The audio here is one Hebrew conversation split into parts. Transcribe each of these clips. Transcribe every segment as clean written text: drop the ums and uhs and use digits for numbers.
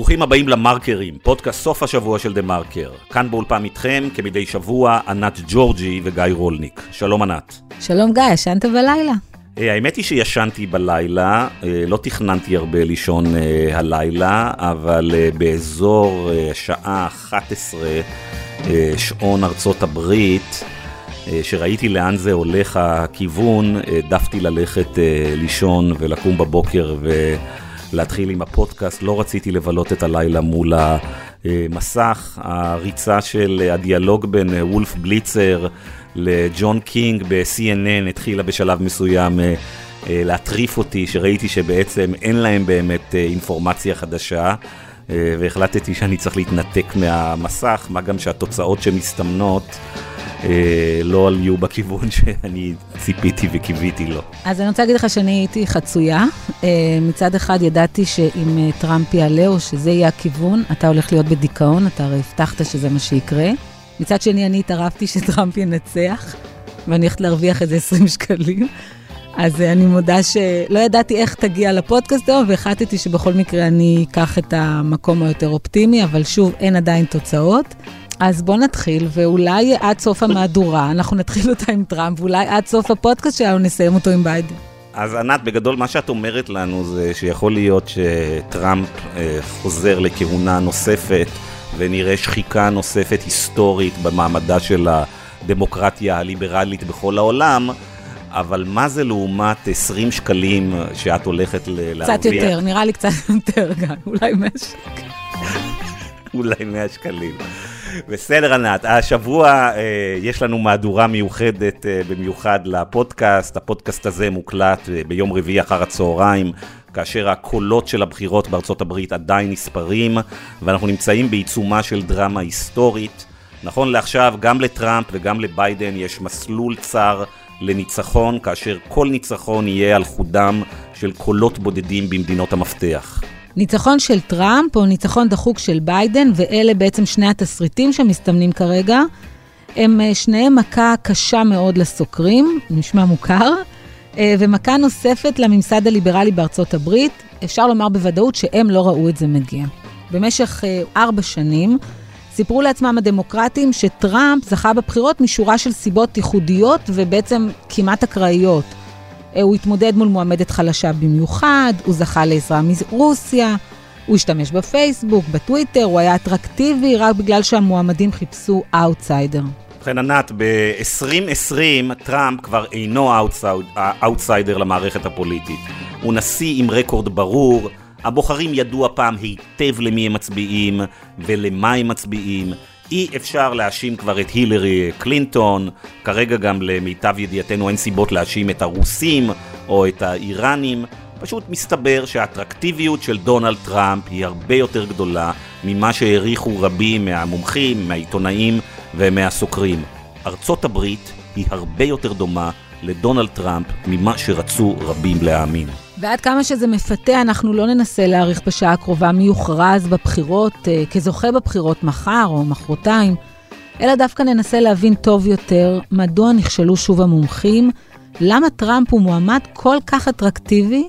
ברוכים הבאים למרקרים, פודקאסט סוף השבוע של דה מרקר. כאן באולפן איתכם, כמדי שבוע, ענת ג'ורג'י וגיא רולניק. שלום ענת. שלום גיא, ישנת בלילה? האמת היא שישנתי בלילה, לא תכננתי הרבה לישון הלילה, אבל באזור שעה 11, שעון ארצות הברית, שראיתי לאן זה הולך הכיוון, דפתי ללכת לישון ולקום בבוקר ולהתחיל עם הפודקאסט. לא רציתי לבלות את הלילה מול המסך. הריצה של הדיאלוג בין וולף בליצר לג'ון קינג ב-CNN התחילה בשלב מסוים להטריף אותי, שראיתי שבעצם אין להם באמת אינפורמציה חדשה, והחלטתי שאני צריך להתנתק מהמסך, מה גם שהתוצאות שמסתמנות לא עליו בכיוון שאני ציפיתי וקיוויתי לו. אז אני רוצה להגיד לך שאני הייתי חצויה. מצד אחד ידעתי שאם טראמפ יעלה או שזה יהיה הכיוון, אתה הולך להיות בדיכאון, אתה הרי הבטחת שזה מה שיקרה. מצד שני אני התערבתי שטראמפ ינצח, ואני הולכת להרוויח איזה 20 שקלים. אז אני מודה שלא ידעתי איך תגיע לפודקאסט היום, והחלטתי שבכל מקרה אני אקח את המקום היותר אופטימי, אבל שוב אין עדיין תוצאות. אז בוא נתחיל, ואולי עד סוף המהדורה, אנחנו נתחיל אותה עם טראמפ, ואולי עד סוף הפודקאסט שלנו נסיים אותו עם ביידן. אז ענת, בגדול מה שאת אומרת לנו זה שיכול להיות שטראמפ חוזר לכהונה נוספת, ונראה שחיקה נוספת היסטורית במעמדה של הדמוקרטיה הליברלית בכל העולם, אבל מה זה לעומת 20 שקלים שאת הולכת להרוויח? קצת יותר, נראה לי קצת יותר גם, אולי 100 שקלים. אולי 100 שקלים. בסדר ענת, השבוע יש לנו מהדורה מיוחדת במיוחד לפודקאסט. הפודקאסט הזה מוקלט ביום רביעי אחר הצהריים, כאשר הקולות של הבחירות בארצות הברית עדיין נספרים, ואנחנו נמצאים בעיצומה של דרמה היסטורית. נכון לעכשיו, גם לטראמפ וגם לביידן יש מסלול צר לניצחון, כאשר כל ניצחון יהיה על חודם של קולות בודדים במדינות המפתח. ניצחון של טראמפ או ניצחון דחוק של ביידן, ואלה בעצם שני התסריטים שמסתמנים כרגע, הם שניהם מכה קשה מאוד לסוקרים, נשמע מוכר, ומכה נוספת לממסד הליברלי בארצות הברית. אפשר לומר בוודאות שהם לא ראו את זה מגיע. במשך 4 שנים סיפרו לעצמם הדמוקרטים שטראמפ זכה בבחירות משורה של סיבות ייחודיות ובעצם כמעט אקראיות. הוא התמודד מול מועמדת חלשה במיוחד, הוא זכה לעזרה מרוסיה, הוא השתמש בפייסבוק, בטוויטר, הוא היה אטרקטיבי רק בגלל שהמועמדים חיפשו אאוטסיידר. ובכן ענת, ב-2020 טראמפ כבר אינו אאוטסיידר למערכת הפוליטית. הוא נשיא עם רקורד ברור, הבוחרים ידעו הפעם היטב למי הם מצביעים ולמה הם מצביעים. אי אפשר להאשים כבר את הילרי קלינטון, כרגע גם למיטב ידיעתנו אין סיבות להאשים את הרוסים או את האיראנים. פשוט מסתבר שהאטרקטיביות של דונלד טראמפ היא הרבה יותר גדולה ממה שהעריכו רבים מהמומחים, מהעיתונאים ומהסוקרים. ארצות הברית היא הרבה יותר דומה לדונלד טראמפ ממה שרצו רבים להאמין. ועד כמה שזה מפתה, אנחנו לא ננסה להעריך בשעה הקרובה מי יוכרז בבחירות, כזוכה בבחירות מחר או מחרתיים, אלא דווקא ננסה להבין טוב יותר מדוע נכשלו שוב המומחים, למה טראמפ הוא מועמד כל כך אטרקטיבי,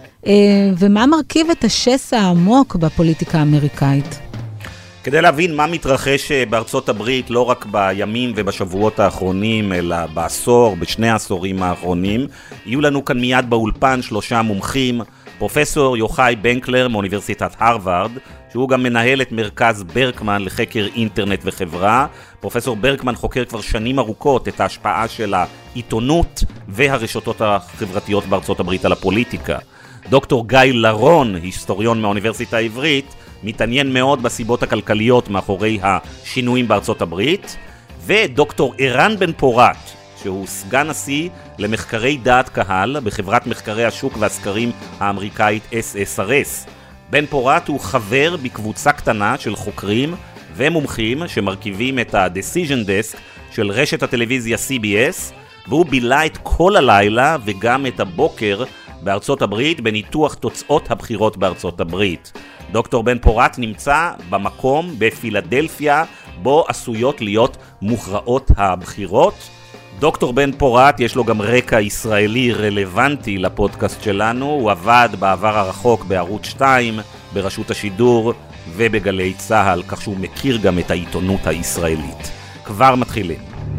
ומה מרכיב את השסע העמוק בפוליטיקה האמריקאית. כדי להבין מה מתרחש בארצות הברית, לא רק בימים ובשבועות האחרונים, אלא בעשור, בשני העשורים האחרונים, יהיו לנו כאן מיד באולפן 3 מומחים, פרופסור יוחאי בנקלר מאוניברסיטת הרווארד, שהוא גם מנהל את מרכז ברקמן לחקר אינטרנט וחברה. פרופסור ברקמן חוקר כבר שנים ארוכות את ההשפעה של העיתונות והרשתות החברתיות בארצות הברית על הפוליטיקה. דוקטור גיא לרון, היסטוריון מהאוניברסיטה העברית, מתעניין מאוד בסיבות הכלכליות מאחורי השינויים בארצות הברית, ודוקטור ערן בן פורת, שהוא סגן נשיא למחקרי דעת קהל בחברת מחקרי השוק והסקרים האמריקאית SSRS. בן פורת הוא חבר בקבוצה קטנה של חוקרים ומומחים שמרכיבים את ה-Decision Desk של רשת הטלוויזיה CBS, והוא בילה את כל הלילה וגם את הבוקר בארצות הברית בניתוח תוצאות הבחירות בארצות הברית. דוקטור בן פורת נמצא במקום בפילדלפיה בו עשויות להיות מוכרעות הבחירות. דוקטור בן פורת יש לו גם רקע ישראלי רלוונטי לפודקאסט שלנו. הוא עבד בעבר הרחוק בערוץ 2 ברשות השידור ובגלי צהל, כך שהוא מכיר גם את העיתונות הישראלית. כבר מתחילים.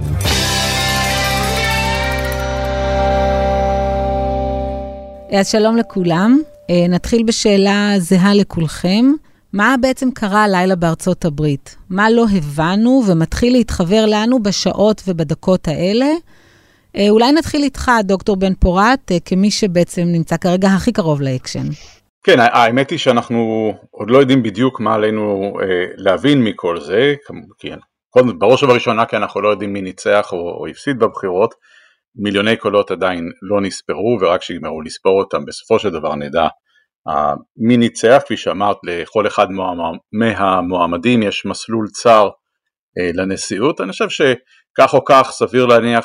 אז שלום לכולם, נתחיל בשאלה זהה לכולכם. מה בעצם קרה הלילה בארצות הברית? מה לא הבנו ומתחיל להתחבר לנו בשעות ובדקות האלה? אולי נתחיל איתך, דוקטור בן פורת, כמי שבעצם נמצא כרגע הכי קרוב לאקשן. כן, האמת היא שאנחנו עוד לא יודעים בדיוק מה עלינו להבין מכל זה, כי בראש ובראשונה כי אנחנו לא יודעים מי ניצח או הפסיד בבחירות, מיליוני קולות עדיין לא נספרו, ורק שיגמרו לספור אותם בסופו של דבר נדע מי ניצח. כפי שאמרת, לכל אחד מהמועמדים יש מסלול צר לנשיאות. אני חושב שכך או כך סביר להניח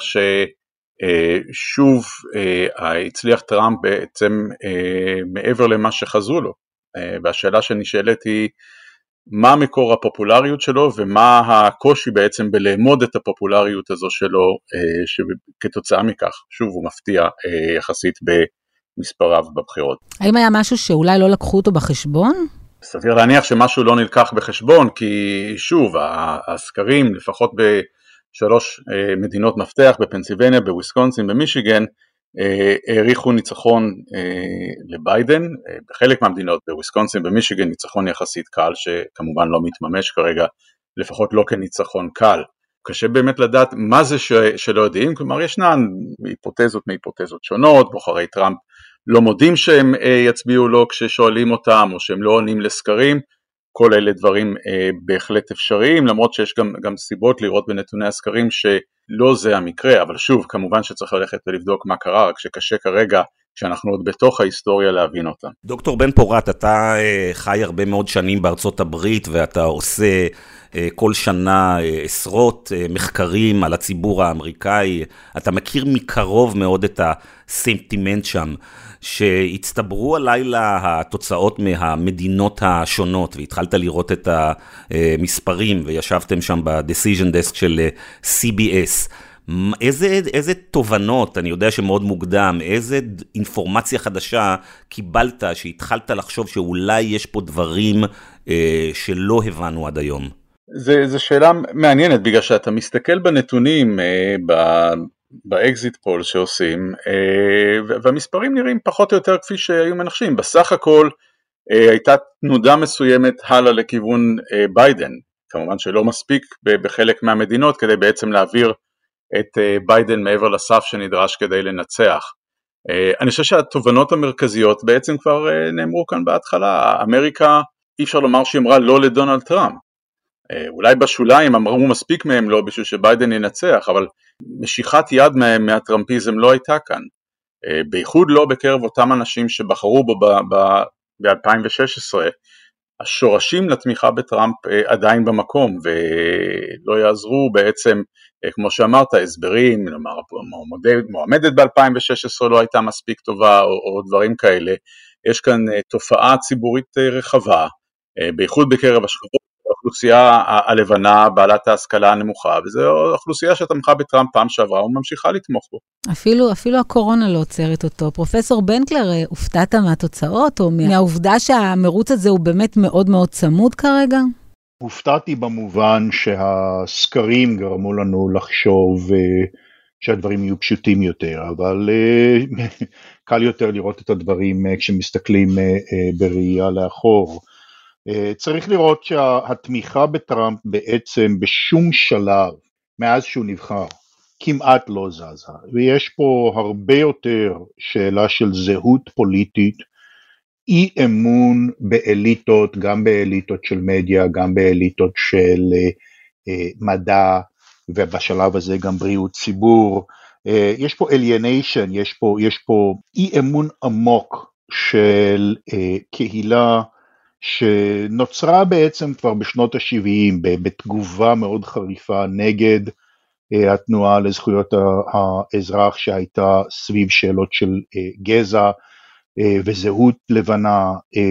ששוב הצליח טראמפ בעצם מעבר למה שחזו לו, והשאלה שנשאלת היא מה מקור הפופולריות שלו ומה הקושי בעצם בלעמוד את הפופולריות הזו שלו שכתוצאה מכך שוב הוא מפתיע יחסית במספריו בבחירות. האם היה משהו שאולי לא לקחו אותו בחשבון? סביר להניח שמשהו לא נלקח בחשבון, כי שוב הסקרים לפחות בשלוש מדינות מפתח, בפנסילבניה, בוויסקונסין, במישיגן, העריכו ניצחון לביידן. בחלק מהמדינות, בוויסקונסין, במישיגן, ניצחון יחסית קל, שכמובן לא מתממש כרגע, לפחות לא כניצחון קל. קשה באמת לדעת מה זה שלא יודעים, כלומר ישנן מהיפותזות שונות, בוחרי טראמפ לא מודים שהם יצביעו לו כששואלים אותם, או שהם לא עונים לסקרים. כל אלה דברים בהחלט אפשריים, למרות שיש גם סיבות לראות בנתוני הסקרים שלא זה המקרה, אבל שוב, כמובן שצריך ללכת ולבדוק מה קרה, רק שקשה כרגע, שאנחנו עוד בתוך ההיסטוריה להבין אותה. דוקטור בן פורת, אתה חי הרבה מאוד שנים בארצות הברית, ואתה עושה כל שנה עשרות מחקרים על הציבור האמריקאי. אתה מכיר מקרוב מאוד את הסנטימנט שם, שהצטברו הלילה התוצאות מהמדינות השונות, והתחלת לראות את המספרים, וישבתם שם ב-decision desk של CBS. איזה תובנות, אני יודע שמאוד מוקדם, איזה אינפורמציה חדשה קיבלת, שהתחלת לחשוב שאולי יש פה דברים שלא הבנו עד היום? זו שאלה מעניינת, בגלל שאתה מסתכל בנתונים באקזיט פול שעושים, והמספרים נראים פחות או יותר כפי שהיו מנחשים. בסך הכל הייתה תנודה מסוימת הלאה לכיוון ביידן, כמובן שלא מספיק בחלק מהמדינות כדי בעצם להעביר את ביידן מעבר לסף שנדרש כדי לנצח. אני חושב שהתובנות המרכזיות בעצם כבר נאמרו כאן בהתחלה. אמריקה, אי אפשר לומר שהיא אמרה לא לדונלד טראמפ, אולי בשוליים אמרו מספיק מהם לא בשביל שביידן ינצח, אבל משיכת יד מהטראמפיזם לא הייתה כאן, בייחוד לא בקרב אותם אנשים שבחרו בו ב-2016. השורשים לתמיכה בטראמפ עדיין במקום, ולא יעזרו בעצם, כמו שאמרת, הסברים, מועמדת ב-2016 לא הייתה מספיק טובה, או דברים כאלה. יש כאן תופעה ציבורית רחבה, בייחוד בקרב השכבות, האוכלוסייה הלבנה, בעלת ההשכלה הנמוכה, וזו אוכלוסייה שתמכה בטראמפ פעם שעברה, וממשיכה לתמוך בו. אפילו הקורונה לא עוצרת אותו. פרופסור בנקלר, הופתעת מהתוצאות, או מהעובדה שהמרוץ הזה הוא באמת מאוד מאוד צמוד כרגע? הופתעתי במובן שהסקרים גרמו לנו לחשוב שהדברים יהיו פשוטים יותר, אבל קל יותר לראות את הדברים כשמסתכלים בראייה לאחור. צריך לראות שהתמיכה בטראמפ בעצם בשום שלב מאז שהוא נבחר כמעט לא זזה, ויש פה הרבה יותר שאלה של זהות פוליטית, אי אמון באליטות, גם באליטות של מדיה, גם באליטות של מדע, ובשלב הזה גם בריאות ציבור. יש פה alienation, יש פה אי אמון עמוק של קהילה שנוצרה בעצם כבר בשנות ה-70 בתגובה מאוד חריפה נגד התנועה לזכויות האזרח שהייתה סביב שאלות של גזע וזהות לבנה,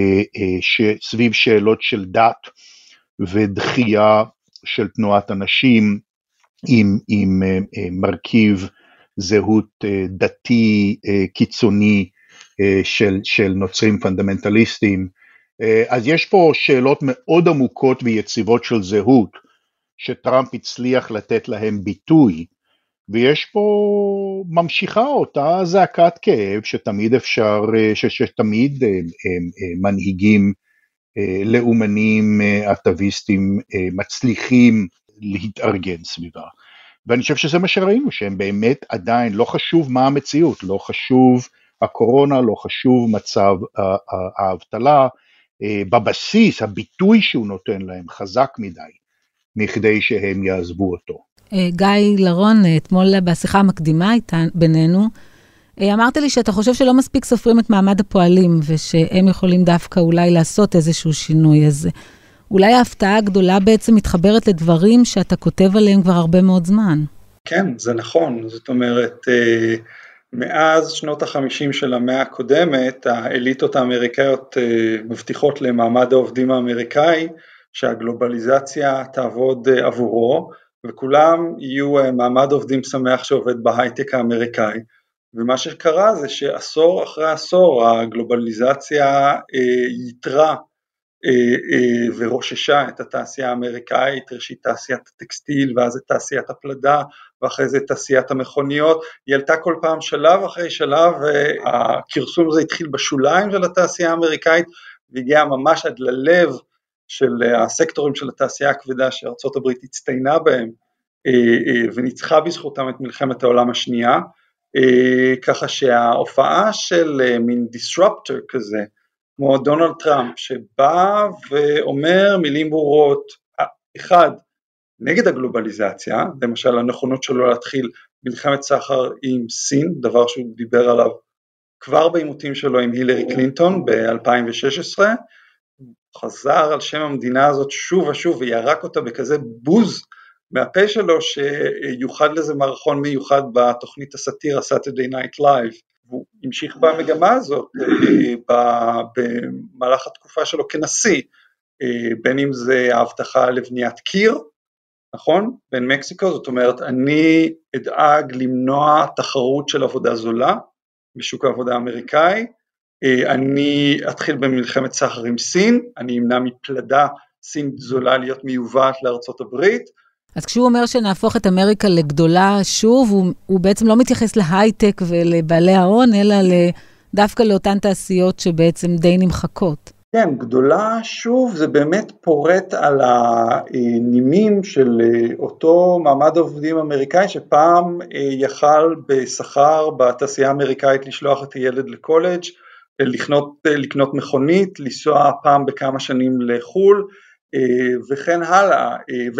סביב שאלות של דת ודחייה של תנועת אנשים עם מרכיב זהות דתי קיצוני של נוצרים פונדמנטליסטים. אז יש פה שאלות מאוד עמוקות ויציבות של זהות, שטראמפ הצליח לתת להם ביטוי, ויש פה ממשיכה אותה זעקת כאב שתמיד אפשר, שתמיד מנהיגים לאומנים אטביסטים מצליחים להתארגן סביבה. ואני חושב שזה מה שראינו, שהם באמת עדיין, לא חשוב מה המציאות, לא חשוב הקורונה, לא חשוב מצב האבטלה, בבסיס הביטוי שהוא נותן להם חזק מדי, מכדי שהם יעזבו אותו. גיא לרון, אתמול בשיחה המקדימה בינינו, אמרת לי שאתה חושב שלא מספיק סופרים את מעמד הפועלים, ושהם יכולים דווקא אולי לעשות איזשהו שינוי. אז אולי ההפתעה הגדולה בעצם מתחברת לדברים שאתה כותב עליהם כבר הרבה מאוד זמן. כן, זה נכון. זאת אומרת, מאז שנות ה-50 של המאה הקודמת, האליטות האמריקאיות מבטיחות למעמד העובדים האמריקאי, שהגלובליזציה תעבוד עבורו, וכולם יהיו מעמד עובדים שמח שעובד בהייטק האמריקאי. ומה שקרה זה שעשור אחרי עשור הגלובליזציה יתרה ורוששה את התעשייה האמריקאית, ראשית תעשיית הטקסטיל ואז את תעשיית הפלדה ואחרי זה תעשיית המכוניות, היא עלתה כל פעם שלב אחרי שלב, והכרסום הזה התחיל בשוליים של התעשייה האמריקאית והגיע ממש עד ללב של הסקטורים של התעשייה הכבדה שארצות הברית הצטיינה בהם וניצחה בזכותם את מלחמת העולם השנייה, ככה שההופעה של מין disruptor כזה, כמו דונלד טראמפ, שבא ואומר מילים ברורות, אחד, נגד הגלובליזציה, למשל הנכונות שלו להתחיל מלחמת סחר עם סין, דבר שהוא דיבר עליו כבר בעימותים שלו עם הילרי קלינטון ב-2016, חזר על שם המדינה הזאת שוב ושוב וירק אותה בכזה בוז מהפה שלו שיוחד לזה מערכון מיוחד בתוכנית הסאטירה Saturday Night Live, והוא המשיך במגמה הזאת במהלך התקופה שלו כנשיא, בין אם זה ההבטחה לבניית קיר, נכון? בין מקסיקו, זאת אומרת אני אדאג למנוע תחרות של עבודה זולה בשוק העבודה האמריקאי, אני אתחיל במלחמת סחר עם סין, אני אמנע מפלדה סין זולה להיות מיובאת לארצות הברית. אז כשהוא אומר שנהפוך את אמריקה לגדולה שוב, הוא בעצם לא מתייחס להייטק ולבעלי ההון, אלא דווקא לאותן תעשיות שבעצם די נמחקות. כן, גדולה שוב זה באמת פורט על הנימים של אותו מעמד עובדים אמריקאי, שפעם יכל בשכר בתעשייה האמריקאית לשלוח את הילד לקולג', לקנות מכונית, לנסוע פעם בכמה שנים לחול, וכן הלאה,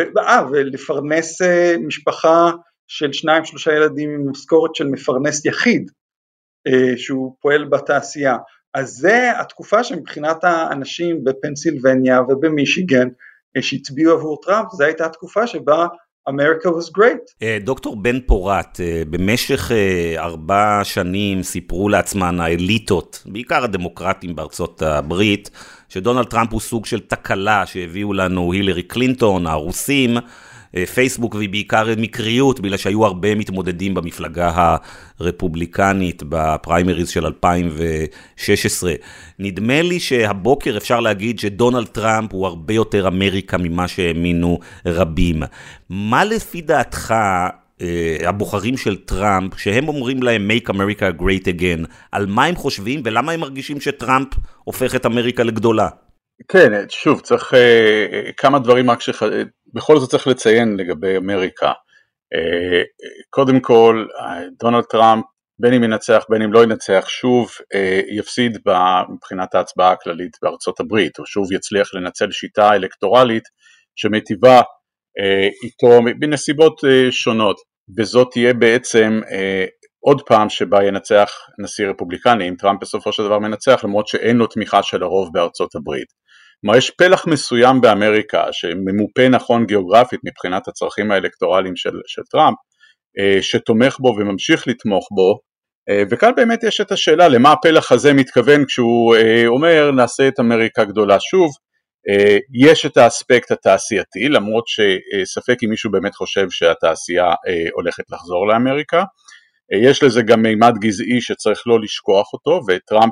ולפרנס משפחה של 2-3 ילדים עם משכורת של מפרנס יחיד, שהוא פועל בתעשייה. אז זה התקופה שמבחינת האנשים בפנסילבניה ובמישיגן, שהצביעו עבור טראמפ, זו הייתה התקופה שבה America was great. דוקטור בן פורת, במשך 4 שנים סיפרו לעצמן האליטות, בעיקר הדמוקרטים בארצות הברית, שדונלד טראמפ הוא סוג של תקלה שהביאו לנו הילרי קלינטון, הרוסים, פייסבוק ובעיקר מקריות, בגלל שהיו הרבה מתמודדים במפלגה הרפובליקנית בפריימריז של 2016. נדמה לי שהבוקר אפשר להגיד שדונלד טראמפ הוא הרבה יותר אמריקה ממה שהאמינו רבים. מה לפי דעתך הבוחרים של טראמפ, שהם אומרים להם Make America Great Again, על מה הם חושבים ולמה הם מרגישים שטראמפ הופך את אמריקה לגדולה? כן, שוב, צריך כמה דברים רק בכל זאת צריך לציין לגבי אמריקה. קודם כל, דונלד טראמפ, בין אם ינצח, בין אם לא ינצח, שוב יפסיד מבחינת ההצבעה הכללית בארצות הברית, או שוב יצליח לנצל שיטה אלקטורלית שמטיבה איתו בנסיבות שונות, וזאת תהיה בעצם עוד פעם שבה ינצח נשיא רפובליקני, אם טראמפ בסופו של דבר מנצח, למרות שאין לו תמיכה של הרוב בארצות הברית. כלומר, יש פלח מסוים באמריקה, שממופה נכון גיאוגרפית מבחינת הצרכים האלקטורליים של טראמפ, שתומך בו וממשיך לתמוך בו, וכאן באמת יש את השאלה, למה הפלח הזה מתכוון כשהוא אומר, נעשה את אמריקה גדולה שוב. יש את האספקט התעשייתי, למרות שספק אם מישהו באמת חושב שהתעשייה הולכת לחזור לאמריקה, יש לזה גם מימד גזעי שצריך לא לשכוח אותו, וטראמפ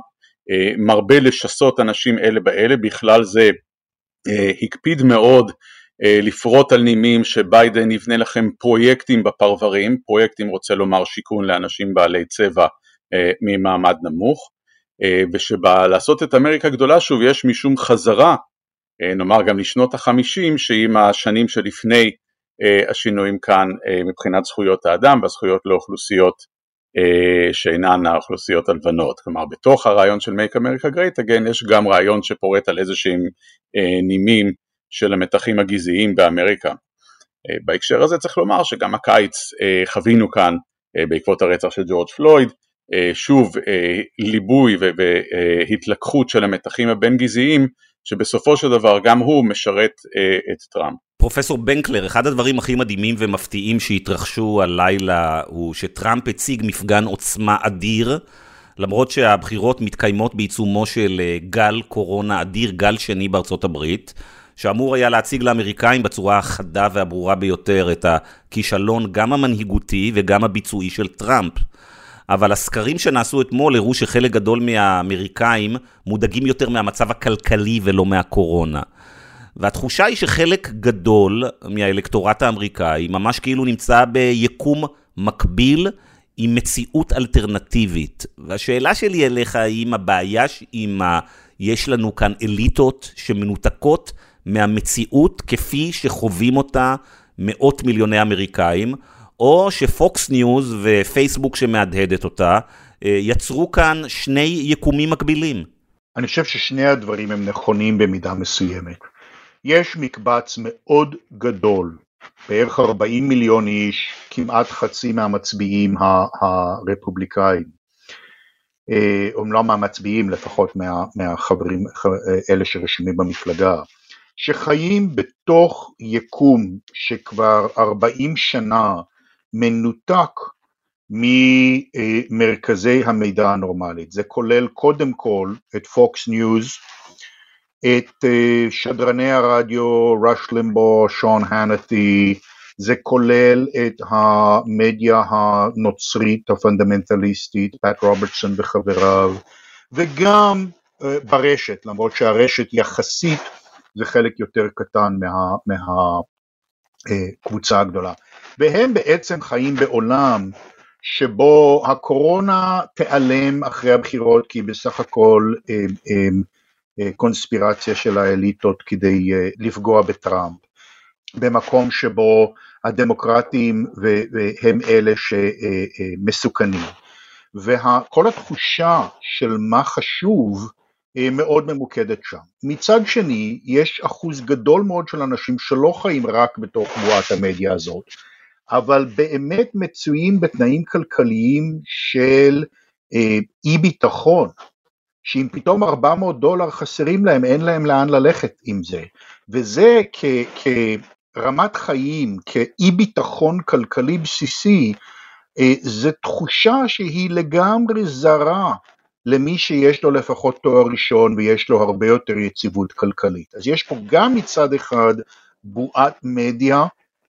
מרבה לשסות אנשים אלה באלה, בכלל זה הקפיד מאוד לפרוט על נימים שביידן יבנה לכם פרויקטים בפרברים, פרויקטים רוצה לומר שיכון לאנשים בעלי צבע ממעמד נמוך, ושבלעשות את אמריקה גדולה שוב יש משום חזרה, נאמר גם לשנות ה-50, שעם השנים שלפני השינויים כאן מבחינת זכויות האדם והזכויות לאוכלוסיות שאינן האוכלוסיות הלבנות, כלומר בתוך הרעיון של Make America Great Again יש גם רעיון שפורט על איזשהם נימים של המתחים הגזעיים באמריקה. בהקשר הזה צריך לומר שגם הקיץ חווינו כאן בעקבות הרצח של ג'ורג' פלויד, שוב ליבוי והתלקחות של המתחים הבין גזעיים, שבסופו של דבר גם הוא משרת את טראמפ. פרופסור בנקלר, אחד הדברים הכי מדהימים ומפתיעים שהתרחשו הלילה הוא שטראמפ הציג מפגן עוצמה אדיר, למרות שהבחירות מתקיימות בעיצומו של גל קורונה אדיר, גל שני בארצות הברית, שאמור היה להציג לאמריקאים בצורה החדה והברורה ביותר את הכישלון גם המנהיגותי וגם הביצועי של טראמפ. אבל הסקרים שנעשו אתמול הראו שחלק גדול מהאמריקאים מודאגים יותר מהמצב הכלכלי ולא מהקורונה. והתחושה היא שחלק גדול מהאלקטורט האמריקאי ממש כאילו נמצא ביקום מקביל עם מציאות אלטרנטיבית. והשאלה שלי אליך היא אם הבעיה יש לנו כאן אליטות שמנותקות מהמציאות כפי שחווים אותה מאות מיליוני אמריקאים, או שפוקס ניוז ופייסבוק שמהדהדת אותה יצרו כאן שני יקומים מקבילים. אני חושב ששני הדברים הם נכונים במידה מסוימת. יש מקבץ מאוד גדול, בערך 40 מיליון איש, כמעט חצי מהמצביעים הרפובליקאים, אומנם מהמצביעים לפחות מהחברים, אלה שרשומים במפלגה, שחיים בתוך יקום שכבר 40 שנה מנותק ממרכזי המידע הנורמלית. זה כולל קודם כל את פוקס ניוז, את שדרני הרדיו רש לימבו, שון הנטי, זה כולל את המדיה הנוצרית הפונדמנטליסטית, פאט רוברטסון וחבריו, וגם ברשת, למרות שהרשת יחסית זה חלק יותר קטן מהקבוצה הגדולה. והם בעצם חיים בעולם שבו הקורונה תיעלם אחרי הבחירות, כי בסך הכל קונספירציה של האליטות כדי לפגוע בטראמפ, במקום שבו הדמוקרטים והם אלה שמסוכנים. וכל התחושה של מה חשוב מאוד ממוקדת שם. מצד שני, יש אחוז גדול מאוד של אנשים שלא חיים רק בתוך בועת המדיה הזאת, אבל באמת מצויים בתנאים כלכליים של אי ביטחון, שאם פתאום $400 חסרים להם, אין להם לאן ללכת עם זה. וזה כרמת חיים, כאי ביטחון כלכלי בסיסי, זה תחושה שהיא לגמרי זרה למי שיש לו לפחות תואר ראשון ויש לו הרבה יותר יציבות כלכלית. אז יש פה גם מצד אחד בועת מדיה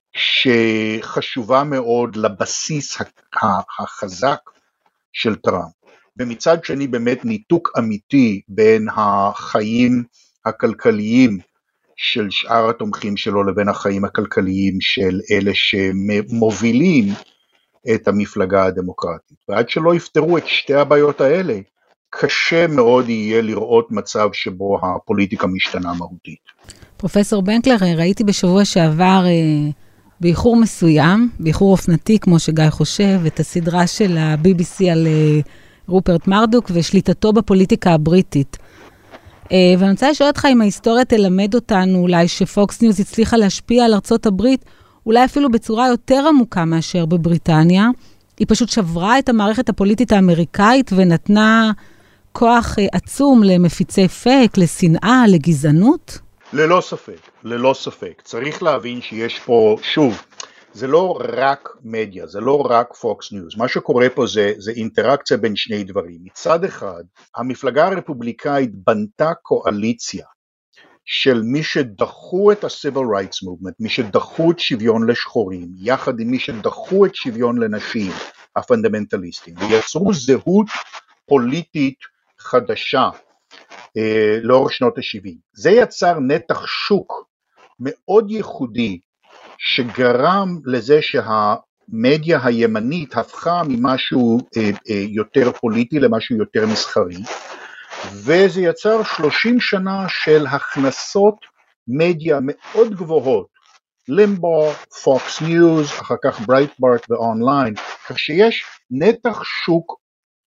שחשובה מאוד לבסיס החזק של טראמפ, ומצד שני באמת ניתוק אמיתי בין החיים הכלכליים של שאר התומכים שלו לבין החיים הכלכליים של אלה שמובילים את המפלגה הדמוקרטית. ועד שלא יפתרו את שתי הבעיות האלה, קשה מאוד יהיה לראות מצב שבו הפוליטיקה משתנה מהותית. פרופסור בנקלר, ראיתי בשבוע שעבר באיחור מסוים, באיחור אופנתי כמו שגיא חושב, את הסדרה של ה-BBC על רופרט מרדוק ושליטתו בפוליטיקה הבריטית. ואני רוצה לשאול אותך אם ההיסטוריה תלמד אותנו אולי שפוקס ניוז הצליחה להשפיע על ארצות הברית, אולי אפילו בצורה יותר עמוקה מאשר בבריטניה. היא פשוט שברה את המערכת הפוליטית האמריקאית ונתנה כוח עצום למפיצי פייק, לשנאה, לגזענות? ללא ספק, ללא ספק. צריך להבין שיש פה, שוב, זה לא רק מדיה, זה לא רק פוקס ניוז. מה שקורה פה זה אינטראקציה בין שני דברים. מצד אחד, המפלגה הרפובליקאית בנתה קואליציה של מי שדחו את ה-Civil Rights Movement, מי שדחו את שוויון לשחורים, יחד עם מי שדחו את שוויון לנשים, הפונדמנטליסטים, ויצרו זהות פוליטית חדשה לאורך שנות ה-70. זה יצר נתח שוק מאוד ייחודי, שגרם לזה שהמדיה הימנית הפכה ממשהו יותר פוליטי למשהו יותר מסחרי, וזה יצר 30 שנה של הכנסות מדיה מאוד גבוהות, לימבו, פוקס ניוז, אחר כך ברייטברט ואונליין, כך שיש נתח שוק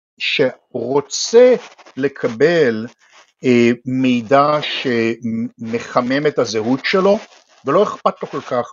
שרוצה לקבל מידע שמחמם את הזהות שלו, ולא אכפת לו כל כך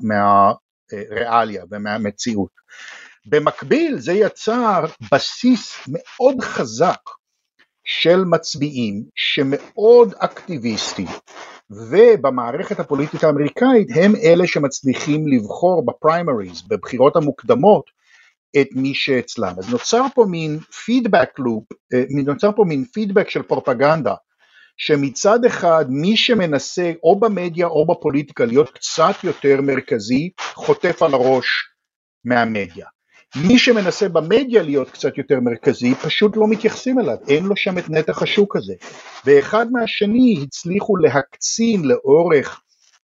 מהריאליה ומהמציאות. במקביל זה יצר בסיס מאוד חזק של מצביעים שמאוד אקטיביסטים, ובמערכת הפוליטית האמריקאית הם אלה שמצליחים לבחור בפריימריז, בבחירות המוקדמות, את מי שאצלם. אז נוצר פה מין פידבק לופ, נוצר פה מין פידבק של פרופגנדה, שמצד אחד מי שמנסה או במדיה או בפוליטיקה להיות קצת יותר מרכזי, חוטף על הראש מהמדיה. מי שמנסה במדיה להיות קצת יותר מרכזי, פשוט לא מתייחסים אליו, אין לו שם את נתח השוק הזה. ואחד מהשני הצליחו להקצין לאורך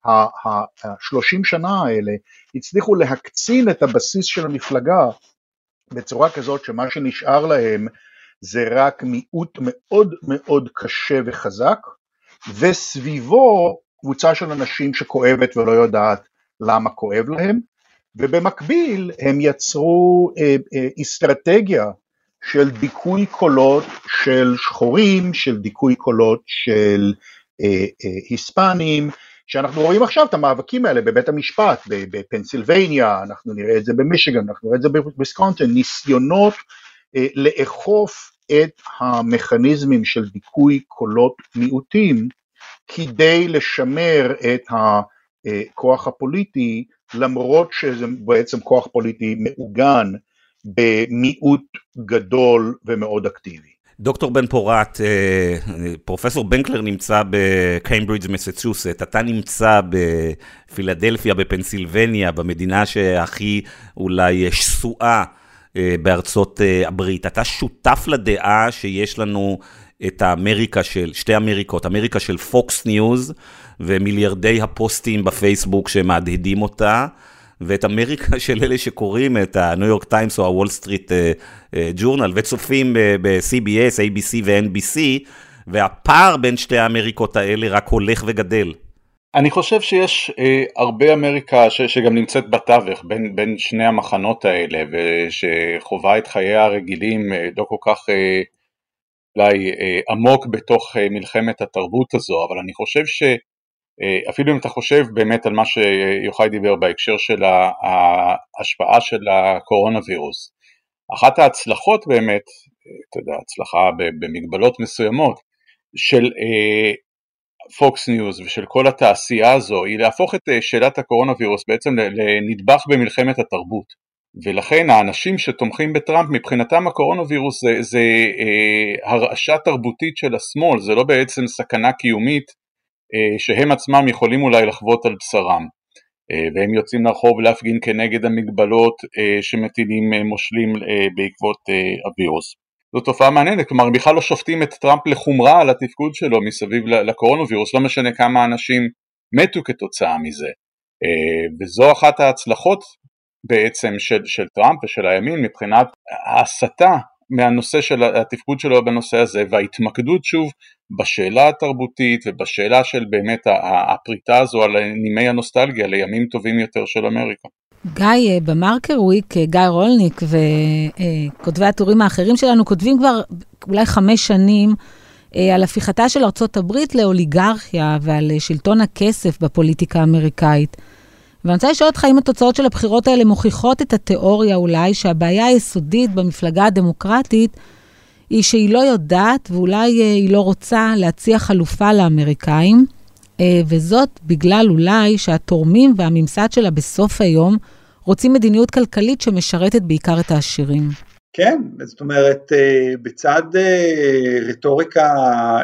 ה-30 שנה האלה, הצליחו להקצין את הבסיס של המפלגה, בצורה כזאת שמה שנשאר להם זה רק מיעוט מאוד מאוד קשה וחזק, וסביבו קבוצה של אנשים שכואבת ולא יודעת למה כואב להם, ובמקביל הם יצרו אסטרטגיה של דיכוי קולות של שחורים, של דיכוי קולות של היספנים, שאנחנו רואים עכשיו את המאבקים האלה בבית המשפט, בפנסילבניה, אנחנו נראה את זה במישיגן, אנחנו נראה את זה בוויסקונסין, ניסיונות לאכוף את המכניזמים של דיכוי קולות מיעוטים, כדי לשמר את הכוח הפוליטי, למרות שזה בעצם כוח פוליטי מעוגן במיעוט גדול ומאוד אקטיבי. דוקטור בן פורת, פרופסור בנקלר נמצא בקיימברידג' מסצ'וסט, אתה נמצא בפילדלפיה, בפנסילבניה, במדינה שהכי אולי שסועה בארצות הברית. אתה שותף לדעה שיש לנו את האמריקה של, שתי אמריקות, אמריקה של פוקס ניוז ומיליארדי הפוסטים בפייסבוק שמהדהדים אותה, ואת אמריקה של אלה שקוראים את הניו יורק טיימס או הוול סטריט ג'ורנל, וצופים ב-CBS, ABC ו-NBC, והפער בין שתי האמריקות האלה רק הולך וגדל. אני חושב שיש הרבה אמריקה שגם נמצאת בתווך בין שני המחנות האלה, ושחובה את חייה הרגילים לא כל כך אולי עמוק בתוך מלחמת התרבות הזו, אבל אני חושב אפילו אם אתה חושב באמת על מה שיוחאי דיבר בהקשר של ההשפעה של הקורונה וירוס, אחת ההצלחות באמת, אתה יודע, הצלחה במגבלות מסוימות של פוקס ניוז ושל כל התעשייה הזו, היא להפוך את שאלת הקורונה וירוס בעצם לנדבך במלחמת התרבות, ולכן האנשים שתומכים בטראמפ מבחינתם הקורונה וירוס זה הרעשה תרבותית של השמאל, זה לא בעצם סכנה קיומית שהם עצמם יכולים אולי לחוות על בשרם, והם יוצאים לרחוב להפגין כנגד המגבלות שמטילים מושלים בעקבות הווירוס. זו תופעה מעניינת, כלומר בכלל לא שופטים את טראמפ לחומרה על התפקוד שלו מסביב לקורונה וירוס, לא משנה כמה אנשים מתו כתוצאה מזה, וזו אחת ההצלחות בעצם של טראמפ ושל הימין מבחינת ההסתה מהנושא של התפקוד שלו בנושא הזה, וההתמקדות שוב בשאלה התרבותית ובשאלה של באמת הפריטה הזו על נימי הנוסטלגיה לימים טובים יותר של אמריקה. גיא, במרקר וויק, גיא רולניק וכותבי הטורים האחרים שלנו כותבים כבר אולי 5 שנים על הפיכתה של ארצות הברית לאוליגרכיה ועל שלטון הכסף בפוליטיקה האמריקאית. ואני רוצה לשאול אותך אם התוצאות של הבחירות האלה מוכיחות את התיאוריה אולי שהבעיה היסודית במפלגה הדמוקרטית היא שהיא לא יודעת ואולי היא לא רוצה להציע חלופה לאמריקאים, וזאת בגלל אולי שהתורמים והממסד שלה בסוף היום רוצים מדיניות כלכלית שמשרתת בעיקר את העשירים. כן, זאת אומרת, בצד רטוריקה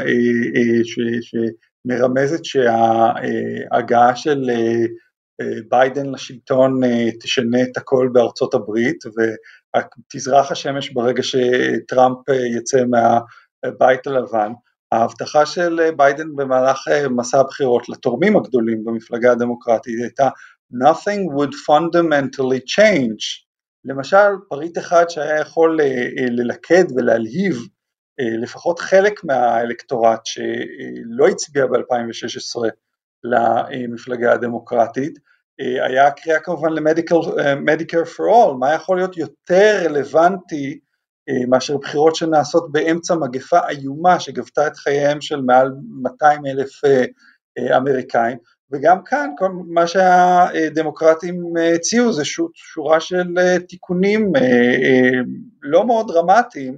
שמרמזת שההגעה של ביידן לשלטון תשנה את הכל בארצות הברית, ותזרח השמש ברגע שטראמפ יצא הבית הלבן, ההבטחה של ביידן במהלך מסע הבחירות לתורמים הגדולים במפלגה הדמוקרטית הייתה nothing would fundamentally change. למשל פריט אחד שהיה יכול ללכד ולהלהיב לפחות חלק מהאלקטורט שלא הצביע ב-2016 למפלגה הדמוקרטית, היה הקריאה כמובן ל-Medicare for All. מה יכול להיות יותר רלוונטי מאשר בחירות שנעשות באמצע מגפה איומה שגבתה את חייהם של מעל 200,000 אמריקאים, וגם כאן מה שהדמוקרטים הציעו זה שורה של תיקונים לא מאוד דרמטיים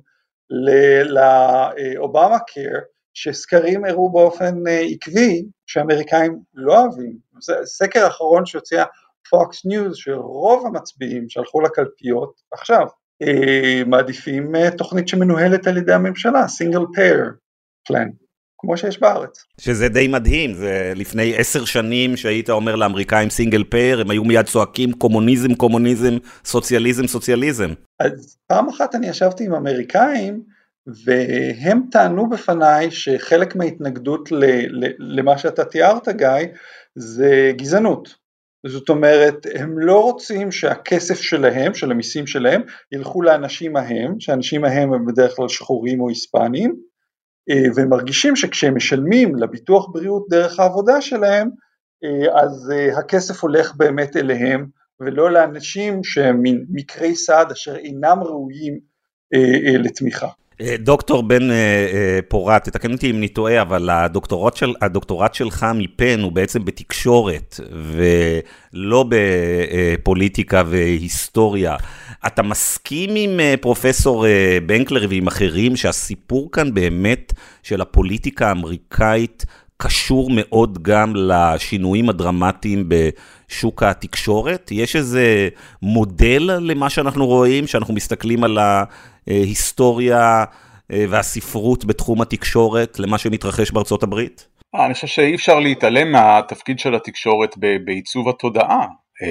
לאובמה קיר, שסקרים הראו באופן עקבי שאמריקאים לא אוהבים. סקר האחרון שהוציאה פוקס ניוז שרוב המצביעים שהלכו לקלפיות עכשיו מעדיפים תוכנית שמנוהלת על ידי הממשלה, single payer plan, כמו שיש בארץ. שזה די מדהים, זה לפני 10 שנים שהיית אומר לאמריקאים single payer, הם היו מיד צועקים קומוניזם, קומוניזם, סוציאליזם, סוציאליזם. אז פעם אחת אני ישבתי עם אמריקאים, והם טענו בפניי שחלק מההתנגדות למה שאתה תיארת גיא, זה גזענות. זאת אומרת, הם לא רוצים שהכסף שלהם, של המיסים שלהם, ילכו לאנשים ההם, שהאנשים ההם הם בדרך כלל שחורים או היספנים, והם מרגישים שכשהם משלמים לביטוח בריאות דרך העבודה שלהם, אז הכסף הולך באמת אליהם, ולא לאנשים שהם מקרי סעד אשר אינם ראויים לתמיכה. דוקטור בן פורת, תתקן אותי אם אני טועה, אבל הדוקטורט שלך מפן הוא בעצם בתקשורת, ולא בפוליטיקה והיסטוריה. אתה מסכים עם פרופסור בנקלר ועם אחרים, שהסיפור כאן באמת של הפוליטיקה האמריקאית, קשור מאוד גם לשינויים הדרמטיים בשוק התקשורת? יש איזה מודל למה שאנחנו רואים, שאנחנו מסתכלים על ההיסטוריה והספרות בתחום התקשורת, למה שמתרחש בארצות הברית? אני חושב שאי אפשר להתעלם מהתפקיד של התקשורת בעיצוב התודעה,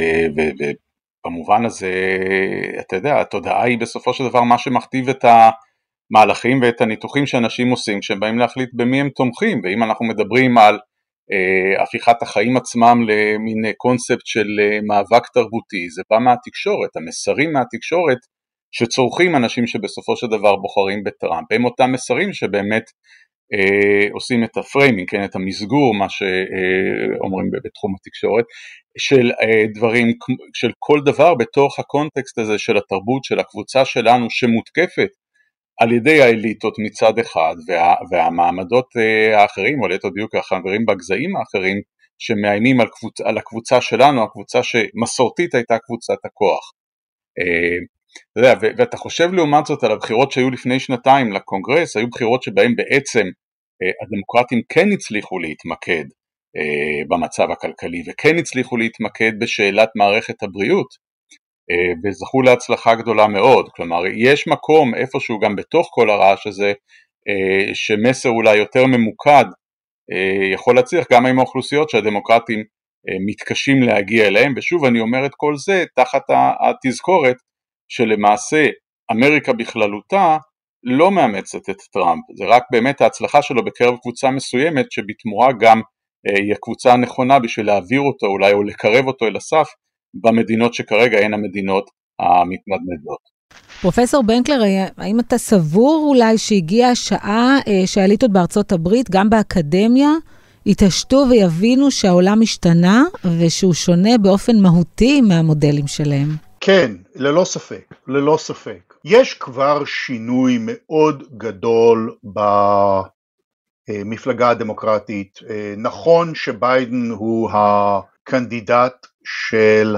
ובמובן הזה, אתה יודע, התודעה היא בסופו של דבר מה שמכתיב את המהלכים ואת הניתוחים שאנשים עושים כשהם באים להחליט במי הם תומכים, ואם אנחנו מדברים על הפיכת החיים עצמם למין קונספט של מאבק תרבותי, זה בא מהתקשורת, המסרים מהתקשורת שצורכים אנשים שבסופו של דבר בוחרים בטראמפ, הם אותם מסרים שבאמת עושים את הפריימינג, כן, את המסגור, מה שאומרים בתחום התקשורת, של דברים, של כל דבר בתוך הקונטקסט הזה של התרבות, של הקבוצה שלנו שמותקפת על ידי האליטות מצד אחד, והמעמדות האחרים, או ליתר דיוק החברים בגזעים האחרים, שמאיימים על הקבוצה שלנו, הקבוצה שמסורתית הייתה קבוצת הכוח. אתה יודע, ואתה חושב לעומת זאת על הבחירות שהיו לפני שנתיים לקונגרס, היו בחירות שבהן בעצם הדמוקרטים כן הצליחו להתמקד במצב הכלכלי, וכן הצליחו להתמקד בשאלת מערכת הבריאות, וזכו להצלחה גדולה מאוד. כלומר, יש מקום איפשהו גם בתוך כל הרעש הזה, שמסר אולי יותר ממוקד יכול להצליח גם עם האוכלוסיות שהדמוקרטים מתקשים להגיע אליהם, ושוב אני אומר את כל זה תחת התזכורת שלמעשה אמריקה בכללותה לא מאמצת את טראמפ, זה רק באמת ההצלחה שלו בקרב קבוצה מסוימת שבתמורה גם היא הקבוצה הנכונה בשביל להעביר אותו אולי או לקרב אותו אל הסף במדינות שכרגע הן המדינות המתנדנדות. פרופסור בנקלר, האם אתה סבור אולי שהגיעה השעה שהאליטות בארצות הברית, גם באקדמיה, יתעשתו ויבינו שהעולם השתנה ושהוא שונה באופן מהותי מהמודלים שלהם? כן, ללא ספק, ללא ספק. יש כבר שינוי מאוד גדול במפלגה הדמוקרטית. נכון שביידן הוא הקנדידט של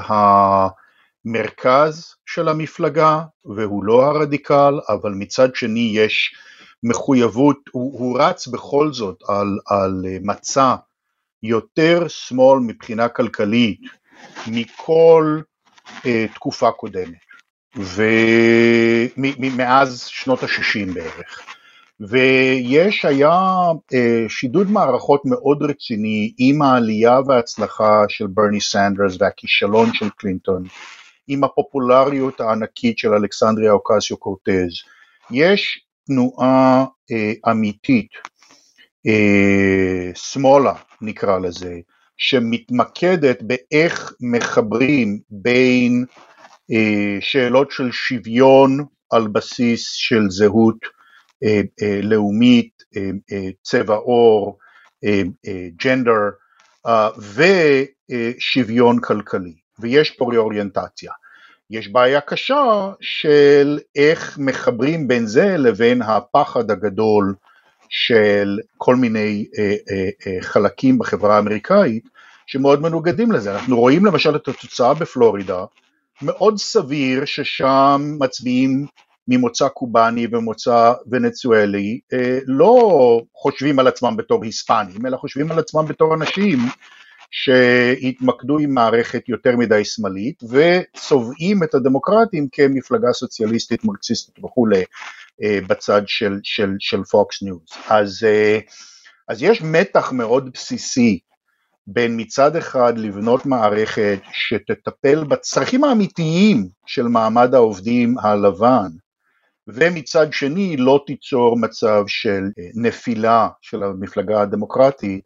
המרכז של המפלגה, והוא לא הרדיקל, אבל מצד שני יש מחויבות, הוא רץ בכל זאת על מצע יותר שמאל מבחינה כלכלית מכל תקופה קודמת, ומאז שנות ה-60 בערך. היה שידוד מערכות מאוד רציני עם העלייה וההצלחה של ברני סנדרס והכישלון של קלינטון, עם הפופולריות הענקית של אלכסנדריה אוקסיו קורטז. יש תנועה אמיתית, שמאלה נקרא לזה, שמתמקדת באיך מחברים בין שאלות של שוויון על בסיס של זהות לאומית, צבע עור, ג'נדר, ושוויון כלכלי, ויש פה ריאוריינטציה. יש בעיה קשה של איך מחברים בין זה לבין הפחד הגדול של כל מיני חלקים בחברה האמריקאית שמאוד מנוגדים לזה. אנחנו רואים למשל את התוצאה בפלורידה, מאוד סביר ששם מצביעים ממוצא קובני ומוצא ונצואלי לא חושבים על עצמם בתור היספנים, אלא חושבים על עצמם בתור אנשים שהתמקדו עם מערכת יותר מדי שמאלית וצובעים את הדמוקרטים כמפלגה סוציאליסטית מרקסיסטית וכולי בצד של פוקס ניוז. אז יש מתח מאוד בסיסי בין מצד אחד לבנות מערכת שתטפל בצרכים האמיתיים של מעמד העובדים הלבן, ומצד שני לא תיצור מצב של נפילה של המפלגה הדמוקרטית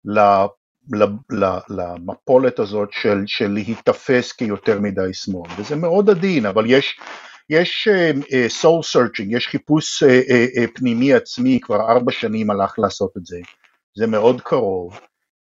למפולת הזאת של להתאפס כיותר מדי שמאל, וזה מאוד עדין, אבל יש soul searching, יש חיפוש פנימי עצמי, כבר 4 שנים הלך לעשות את זה, זה מאוד קרוב.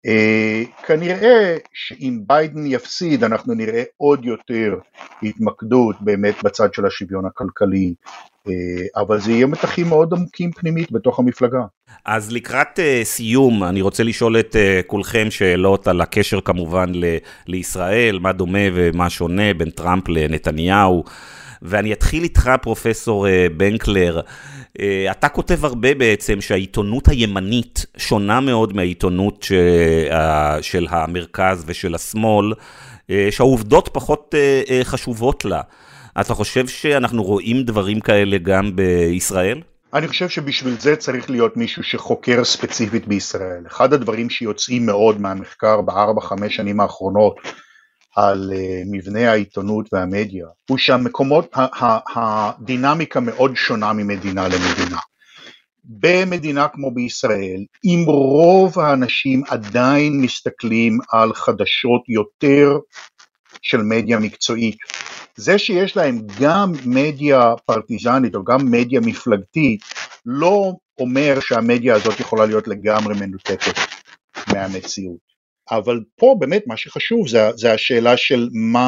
כנראה שאם ביידן יפסיד אנחנו נראה עוד יותר התמקדות באמת בצד של השוויון הכלכלי, אבל זה יהיה מתחים מאוד עמוקים פנימית בתוך המפלגה. אז לקראת סיום אני רוצה לשאול את כולכם שאלות על הקשר כמובן לישראל, מה דומה ומה שונה בין טראמפ לנתניהו, ואני אתחיל איתך פרופסור בנקלר. אתה כותב הרבה בעצם שהעיתונות הימנית שונה מאוד מהעיתונות של המרכז ושל השמאל, שהעובדות פחות חשובות לה. אתה חושב שאנחנו רואים דברים כאלה גם בישראל? אני חושב שבשביל זה צריך להיות מישהו שחוקר ספציפית בישראל. אחד הדברים שיוצאים מאוד מהמחקר ב4-5 שנים האחרונות על מבנה העיתונות והמדיה, הוא שהמקומות, הדינמיקה מאוד שונה ממדינה למדינה. במדינה כמו בישראל, אם רוב האנשים עדיין מסתכלים על חדשות יותר של מדיה מקצועית, זה שיש להם גם מדיה פרטיזנית או גם מדיה מפלגתית, לא אומר שהמדיה הזאת יכולה להיות לגמרי מנותקת מהמציאות. אבל פה באמת מה שחשוב זה השאלה של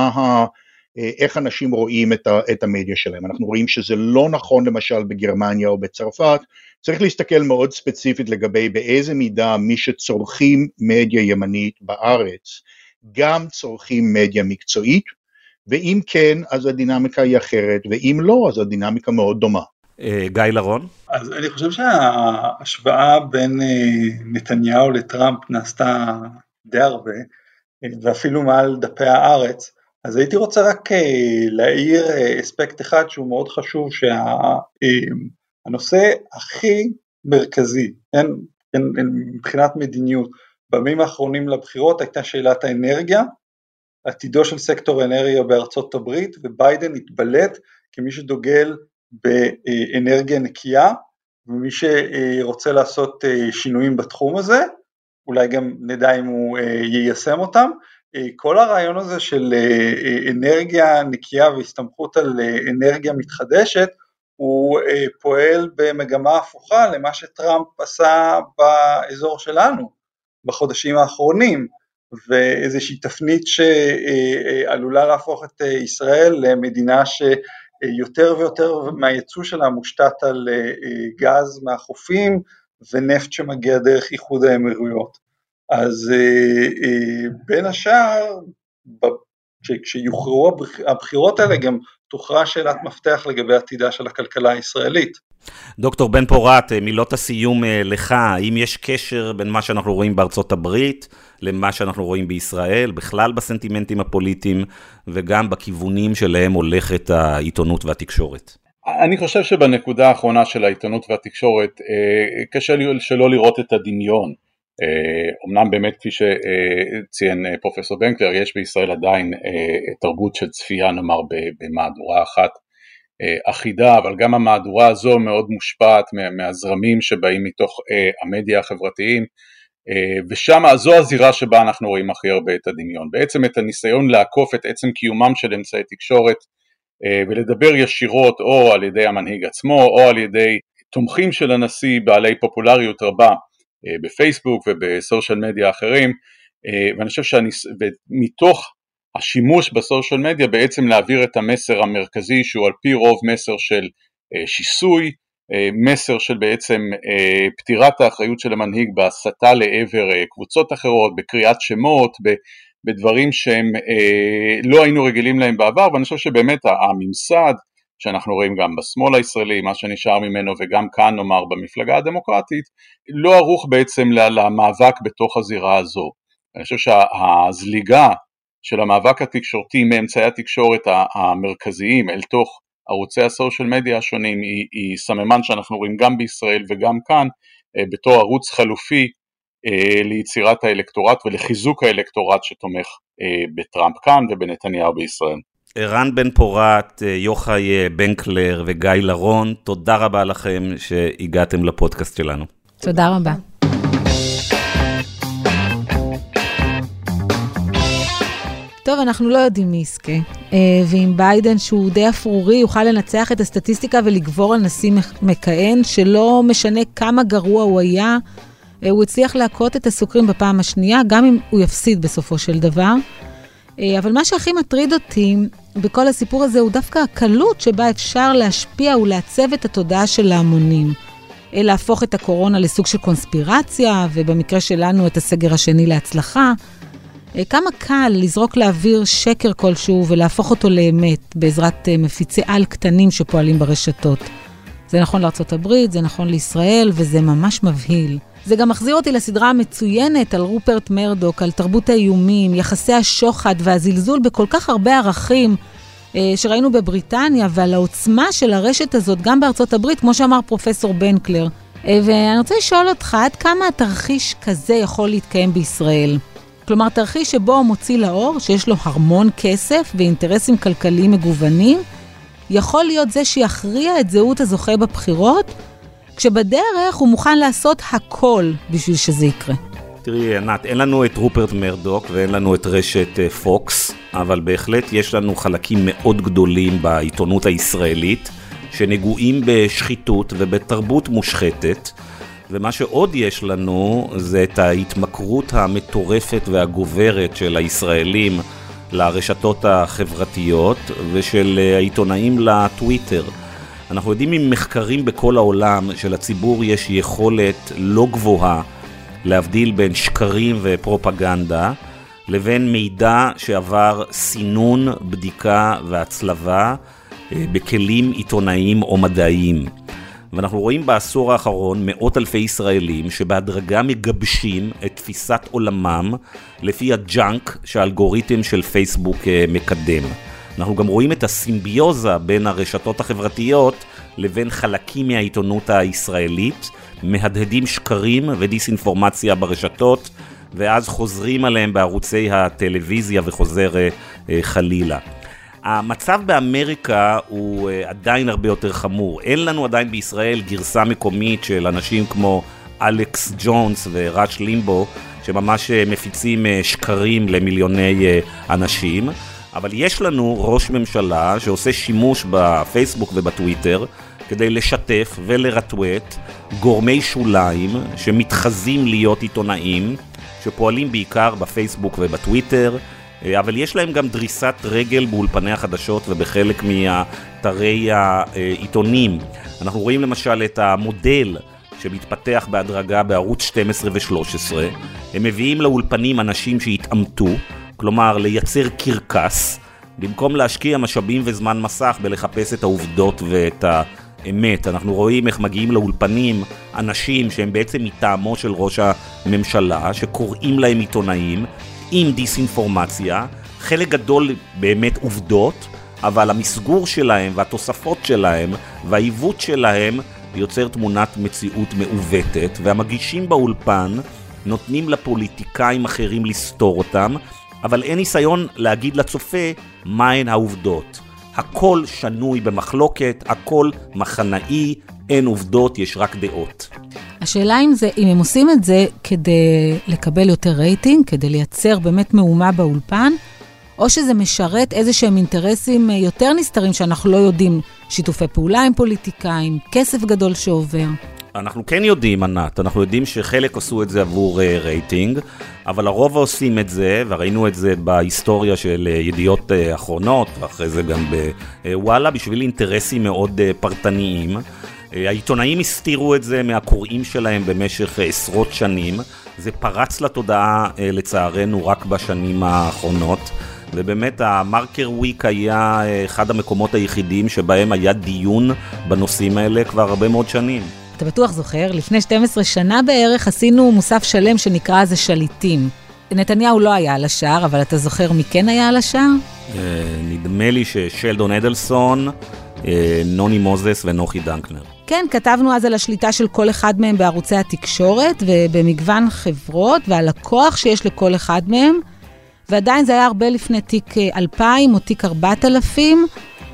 איך אנשים רואים את המדיה שלהם. אנחנו רואים שזה לא נכון למשל בגרמניה או בצרפת, צריך להסתכל מאוד ספציפית לגבי באיזה מידה מי שצורכים מדיה ימנית בארץ, גם צורכים מדיה מקצועית, ואם כן אז הדינמיקה היא אחרת, ואם לא אז הדינמיקה מאוד דומה. גיא לרון? אז אני חושב שההשוואה בין נתניהו לטראמפ נעשתה די הרבה, ואפילו מעל דפי הארץ, אז הייתי רוצה רק להעיר אספקט אחד שהוא מאוד חשוב, שהנושא הכי מרכזי, מבחינת מדיניות, בימים האחרונים לבחירות הייתה שאלת האנרגיה, עתידו של סקטור האנרגיה בארצות הברית, וביידן התבלט כמי שדוגל באנרגיה נקייה, ומי שרוצה לעשות שינויים בתחום הזה, אולי גם נדע אם הוא יישם אותם. כל הרעיון הזה של אנרגיה נקייה והסתמכות על אנרגיה מתחדשת, הוא פועל במגמה הפוכה למה שטראמפ עשה באזור שלנו בחודשים האחרונים, ואיזושהי תפנית שעלולה להפוך את ישראל למדינה שיותר ויותר מהייצוא שלה מושתת על גז מהחופים ונפט שמגיע דרך איחוד האמירויות. אז בין השאר, כשיוכרעו הבחירות האלה גם תוכרע שאלת מפתח לגבי עתידה של הכלכלה הישראלית. דוקטור בן פורת, מילות הסיום לך, האם יש קשר בין מה שאנחנו רואים בארצות הברית למה שאנחנו רואים בישראל, בכלל בסנטימנטים הפוליטיים וגם בכיוונים שלהם הולכת העיתונות והתקשורת? אני חושב שבנקודה האחרונה של העיתונות והתקשורת קשה לי שלא לראות את הדמיון. אמנם באמת כפי שציין פרופסור בנקלר, יש בישראל עדיין תרבות של צפייה נאמר במהדורה אחת אחידה, אבל גם המהדורה הזו מאוד מושפעת מהזרמים שבאים מתוך המדיה החברתיים, ושם זו הזירה שבה אנחנו רואים הכי הרבה את הדמיון, בעצם את הניסיון לעקוף את עצם קיומם של אמצעי תקשורת, ולדבר ישירות או על ידי המנהיג עצמו, או על ידי תומכים של הנשיא בעלי פופולריות רבה, בפייסבוק ובסושיאל מדיה אחרים, ואני חושב שמתוך השימוש בסושיאל מדיה בעצם להעביר את המסר המרכזי שהוא על פי רוב מסר של שיסוי, מסר של בעצם פתירת האחריות של המנהיג בהסתה לעבר קבוצות אחרות, בקריאת שמות, בדברים שהם לא היינו רגילים להם בעבר, ואני חושב שבאמת הממסד שאנחנו רואים גם בשמאל הישראלי, מה שנשאר ממנו וגם כאן נאמר במפלגה הדמוקרטית, לא ערוך בעצם למאבק בתוך הזירה הזו. אני חושב שהזליגה של המאבק התקשורתי מאמצעי התקשורת המרכזיים אל תוך ערוצי הסושיאל מדיה השונים היא סממן שאנחנו רואים גם בישראל וגם כאן בתור ערוץ חלופי ליצירת האלקטורט ולחיזוק האלקטורט שתומך בטראמפ כאן ובנתניהו בישראל. ערן בן פורת, יוחאי בנקלר וגיא לרון, תודה רבה לכם שהגעתם לפודקאסט שלנו. תודה רבה. טוב, אנחנו לא יודעים מי יזכה, ואם ביידן שהוא די אפרורי יוכל לנצח את הסטטיסטיקה ולגבור על נשיא מכהן, שלא משנה כמה גרוע הוא היה, הוא הצליח להכות את הסוקרים בפעם השנייה, גם אם הוא יפסיד בסופו של דבר. אבל מה שהכי מטריד אותי בכל הסיפור הזה הוא דווקא הקלות שבה אפשר להשפיע ולעצב את התודעה של ההמונים. להפוך את הקורונה לסוג של קונספירציה, ובמקרה שלנו את הסגר השני להצלחה. כמה קל לזרוק לאוויר שקר כלשהו ולהפוך אותו לאמת בעזרת מפיצי על קטנים שפועלים ברשתות. זה נכון לארצות הברית, זה נכון לישראל, וזה ממש מבהיל. זה גם מחזיר אותי לסדרה המצוינת על רופרט מרדוק, על תרבות האיומים, יחסי השוחד והזלזול בכל כך הרבה ערכים שראינו בבריטניה, ועל העוצמה של הרשת הזאת גם בארצות הברית, כמו שאמר פרופסור בנקלר. ואני רוצה לשאול אותך, עד כמה התרחיש כזה יכול להתקיים בישראל? כלומר, תרחיש שבו הוא מוציא לאור, שיש לו המון כסף ואינטרסים כלכליים מגוונים, יכול להיות זה שיכריע את זהות הזוכה בבחירות, כשבדרך הוא מוכן לעשות הכל בשביל שזה יקרה. תראי, ענת, אין לנו את רופרט מרדוק ואין לנו את רשת פוקס, אבל בהחלט יש לנו חלקים מאוד גדולים בעיתונות הישראלית, שנגועים בשחיתות ובתרבות מושחתת, ומה שעוד יש לנו זה את ההתמכרות המטורפת והגוברת של הישראלים לרשתות החברתיות ושל העיתונאים לטוויטר. אנחנו יודעים ממחקרים בכל העולם שלציבור יש יכולת לא גבוהה להבדיל בין שקרים ופרופגנדה לבין מידע שעבר סינון, בדיקה והצלבה בכלים עיתונאיים או מדעיים. ואנחנו רואים בעשור האחרון מאות אלפי ישראלים שבהדרגה מגבשים את תפיסת עולמם לפי הג'אנק שהאלגוריתם של פייסבוק מקדם. אנחנו גם רואים את הסימביוזה בין הרשתות החברתיות לבין חלקים מהעיתונות הישראלית, מהדהדים שקרים ודיסאינפורמציה ברשתות, ואז חוזרים עליהם בערוצי הטלוויזיה וחוזר חלילה. המצב באמריקה הוא עדיין הרבה יותר חמור. אין לנו עדיין בישראל גרסה מקומית של אנשים כמו אלכס ג'ונס וראש לימבו, שממש מפיצים שקרים למיליוני אנשים. אבל יש לנו ראש ממשלה שעושה שימוש בפייסבוק ובטוויטר כדי לשתף ולרטווט גורמי שוליים שמתחזים להיות עיתונאים, שפועלים בעיקר בפייסבוק ובטוויטר, אבל יש להם גם דריסת רגל באולפני החדשות ובחלק מאתרי העיתונים. אנחנו רואים למשל את המודל שמתפתח בהדרגה בערוץ 12 ו-13. הם מביאים לאולפנים אנשים שהתאמתו, כלומר לייצר קרקס, במקום להשקיע משאבים וזמן מסך בלחפש את העובדות ואת האמת. אנחנו רואים איך מגיעים לאולפנים אנשים שהם בעצם מטעמו של ראש הממשלה, שקוראים להם עיתונאים, עם דיסאינפורמציה, חלק גדול באמת עובדות, אבל המסגור שלהם והתוספות שלהם והעיוות שלהם יוצר תמונת מציאות מעוותת, והמגישים באולפן נותנים לפוליטיקאים אחרים לסתור אותם, אבל אין ניסיון להגיד לצופה מהן העובדות. הכל שנוי במחלוקת, הכל מחנאי, אין עובדות, יש רק דעות. השאלה אם הם עושים את זה כדי לקבל יותר רייטינג, כדי לייצר באמת מהומה באולפן, או שזה משרת איזה שהם אינטרסים יותר נסתרים שאנחנו לא יודעים, שיתופי פעולה עם פוליטיקאים, כסף גדול שעובר. אנחנו כן יודעים, ענת, אנחנו יודעים שחלק עשו את זה עבור רייטינג, אבל הרוב עושים את זה, וראינו את זה בהיסטוריה של ידיעות אחרונות, ואחרי זה גם בוואלה, בשביל אינטרסים מאוד פרטניים. העיתונאים הסתירו את זה מהקוראים שלהם במשך עשרות שנים, זה פרץ לתודעה לצערנו רק בשנים האחרונות, ובאמת המרקר וויק היה אחד המקומות היחידים שבהם היה דיון בנושאים האלה כבר הרבה מאוד שנים. אתה בטוח זוכר, לפני 12 שנה בערך עשינו מוסף שלם שנקרא אז שליטים. נתניהו לא היה על השער, אבל אתה זוכר מי כן היה על השער? נדמה לי ששלדון אדלסון, נוני מוזס ונוחי דנקנר. כן, כתבנו אז על השליטה של כל אחד מהם בערוצי התקשורת ובמגוון חברות ועל הכוח שיש לכל אחד מהם, ועדיין זה היה הרבה לפני תיק 2000 או תיק 4000,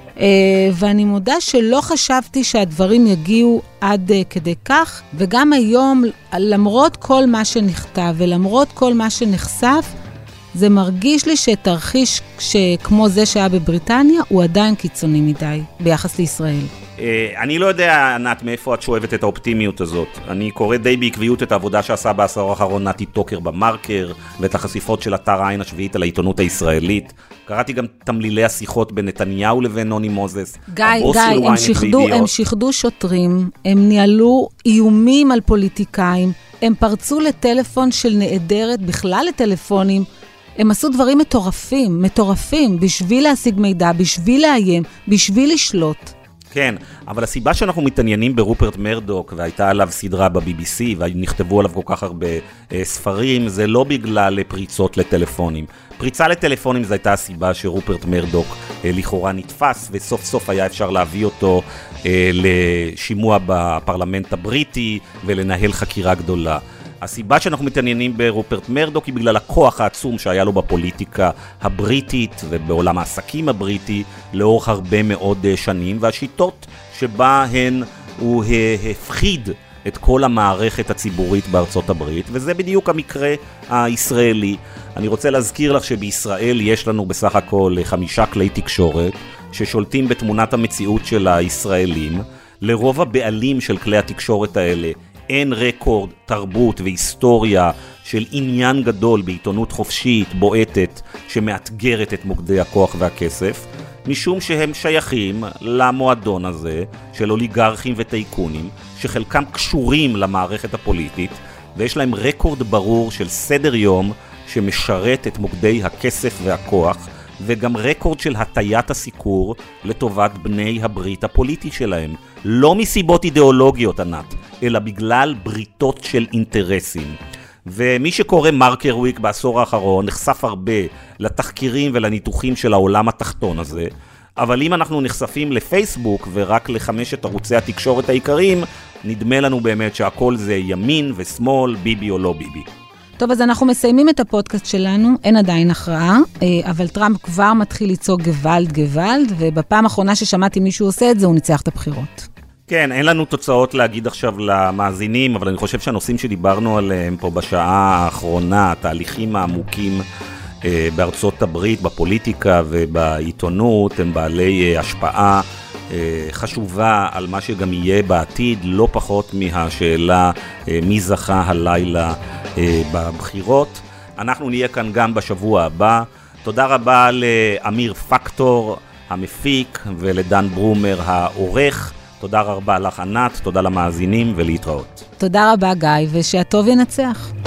ואני מודה שלא חשבתי שהדברים יגיעו עד כדי כך, וגם היום, למרות כל מה שנכתב ולמרות כל מה שנחשף, זה מרגיש לי שתרחיש שכמו זה שהיה בבריטניה, הוא עדיין קיצוני מדי ביחס לישראל. אני לא יודע, ענת, מאיפה את שואבת את האופטימיות הזאת. אני קורא די בעקביות את העבודה שעשה בעשור האחרון נתי טוקר במרקר, ואת החשיפות של אתר העין השביעית על העיתונות הישראלית. קראתי גם תמלילי השיחות בין נתניהו לבין נוני מוזס. גיא, הם שיחדו שוטרים, הם ניהלו איומים על פוליטיקאים, הם פרצו לטלפון של נעדרת, בכלל לטלפונים, הם עשו דברים מטורפים, בשביל להשיג מידע, בשביל לאיים, בשביל לשלוט. כן, אבל הסיבה שאנחנו מתעניינים ברופרט מרדוק, והייתה עליו סדרה ב-BBC, ונכתבו עליו כל כך הרבה ספרים, זה לא בגלל פריצות לטלפונים. פריצה לטלפונים זו הייתה הסיבה שרופרט מרדוק לכאורה נתפס, וסוף סוף היה אפשר להביא אותו לשימוע בפרלמנט הבריטי, ולנהל חקירה גדולה. הסיבה שאנחנו מתעניינים ברופרט מרדוק היא בגלל הכוח העצום שהיה לו בפוליטיקה הבריטית ובעולם העסקים הבריטי לאורך הרבה מאוד שנים, והשיטות שבהן הוא הפחיד את כל המערכת הציבורית בארצות הברית, וזה בדיוק המקרה הישראלי. אני רוצה להזכיר לך שבישראל יש לנו בסך הכל 5 כלי תקשורת ששולטים בתמונת המציאות של הישראלים. לרוב הבעלים של כלי התקשורת האלה אין רקורד, תרבות והיסטוריה של עניין גדול בעיתונות חופשית, בועטת, שמאתגרת את מוקדי הכוח והכסף, משום שהם שייכים למועדון הזה של אוליגרכים וטייקונים, שחלקם קשורים למערכת הפוליטית, ויש להם רקורד ברור של סדר יום שמשרת את מוקדי הכסף והכוח, וגם רקורד של הטיית הסיקור לטובת בני הברית הפוליטי שלהם. לא מסיבות אידיאולוגיות, ענת, אלא בגלל בריתות של אינטרסים. ומי שקורא מרקר וויק בעשור האחרון נחשף הרבה לתחקירים ולניתוחים של העולם התחתון הזה, אבל אם אנחנו נחשפים לפייסבוק ורק ל5 ערוצי התקשורת העיקריים, נדמה לנו באמת שהכל זה ימין ושמאל, ביבי או לא ביבי. טוב, אז אנחנו מסיימים את הפודקאסט שלנו, אין עדיין הכרעה, אבל טראמפ כבר מתחיל ליצור גוואלד, ובפעם האחרונה ששמעתי מישהו עושה את זה, הוא ניצח את הבחירות. כן, אין לנו תוצאות להגיד עכשיו למאזינים, אבל אני חושב שהנושאים שדיברנו עליהם פה בשעה האחרונה, התהליכים העמוקים בארצות הברית, בפוליטיקה ובעיתונות, הם בעלי השפעה חשובה על מה שגם יהיה בעתיד, לא פחות מהשאלה מי זכה הלילה בבחירות. אנחנו נהיה כאן גם בשבוע הבא. תודה רבה לאמיר פקטור המפיק ולדן ברומר העורך. תודה רבה לך ענת, תודה למאזינים ולהתראות. תודה רבה גיא, ושהטוב ינצח.